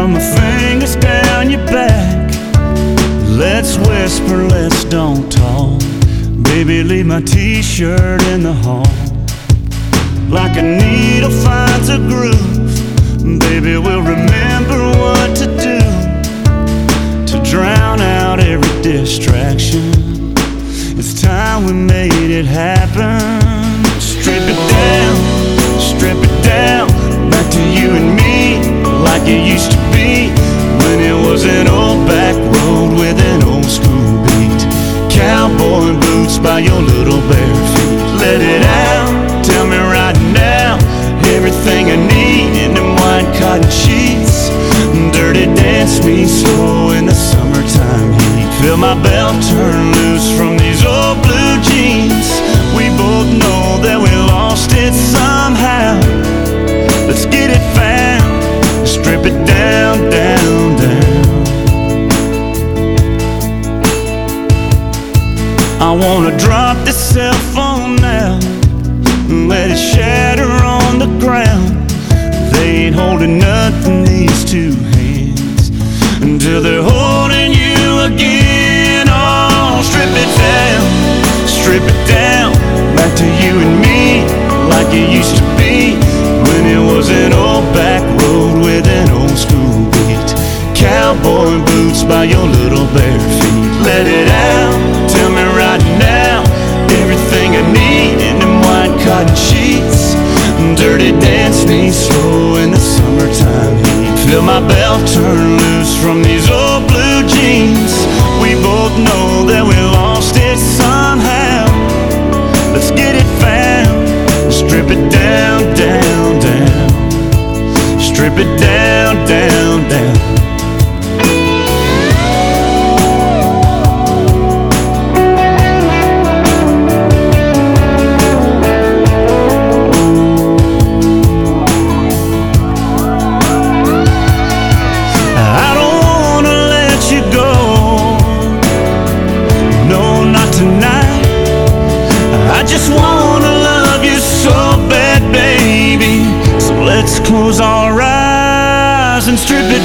Run my fingers down your back. Let's whisper, let's don't talk. Baby, leave my t-shirt in the hall. Like a needle finds a groove, baby, we'll remember what to do to drown out every distraction. It's time we made it happen. Strip it down, back to you and me, like it used to be when it was an old back road with an old school beat. Cowboy boots by your little bare feet. Let it out, tell me right now everything I need in them white cotton sheets. Dirty dance me slow in the summertime heat. Feel my belt turn loose from these old blue jeans. We both know that we lost it somehow. Let's get it found. Strip it down, down, down. I wanna drop this cell phone now and let it shatter on the ground. They ain't holding nothing, these two hands, until they're holding you again. Oh, strip it down, back to you and me, like it used to be when it was an old back road with an old school beat. Cowboy boots by your little bare feet. Let it out, tell me right now everything I need in them white cotton sheets. Dirty dance me slow in the summertime heat. Feel my belt turn loose from these old blue jeans. We both know that we lost it somehow. Let's get it found. Strip it down, down, down. Strip it down, down, down. Let's close our eyes and strip it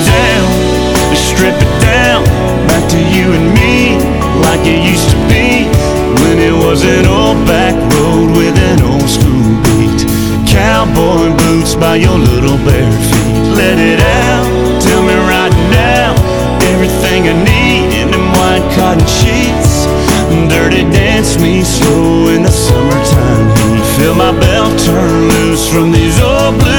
down, back to you and me, like it used to be when it was an old back road with an old school beat. Cowboy boots by your little bare feet. Let it out, tell me right now everything I need in them white cotton sheets. Dirty dance me slow in the summertime heat. Feel my belt turn loose from these old blue